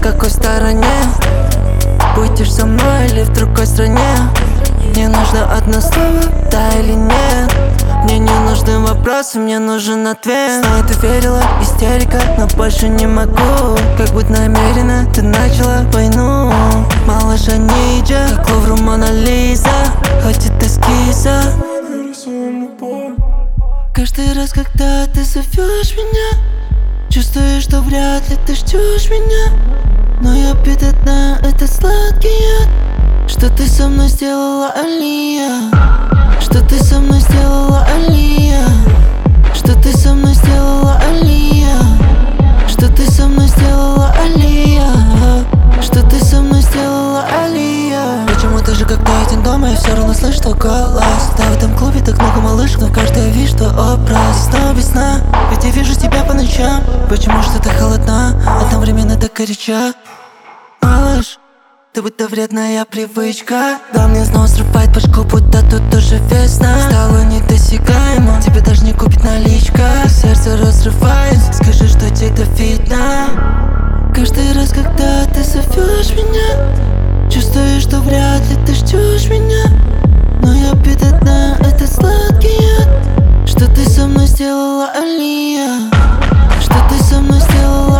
какой стороне. Будешь со мной или в другой стране. Мне нужно одно слово, да или нет. Мне не нужны вопросы, мне нужен ответ. Снова ты верила, истерика, но больше не могу. Как будто намеренно ты начала войну. Малыша ниндзя, как Лувр Мона Лиза, хоть это эскиза. Каждый раз, когда ты зовешь меня, чувствую, что вряд ли ты ждешь меня. Но я пью до дна этот сладкий яд. Что ты со мной сделала, Алия? Что ты со мной сделала, Алия? Что ты со мной сделала, Алия? Что ты со мной сделала, Алия? Что ты со мной сделала, Алия? Почему даже когда один дома, я все равно слышу твой голос? Да, в этом клубе так много малышек, но каждая вижу твой образ. Снова весна, ведь я вижу тебя по ночам. Почему что ты холодна, одновременно так горяча? Малыш, ты будто вредная привычка. Да, мне снова срывает башку, будто тут тоже весна. Стало недосягаемо, тебе даже не купить наличка. Сердце разрывается, скажи, что тебе это видно. Каждый раз, когда ты зовешь меня, чувствую, что вряд ли ты ждешь меня. Но я пью до дна этот сладкий яд. Что ты со мной сделала, Алия? Что ты со мной сделала?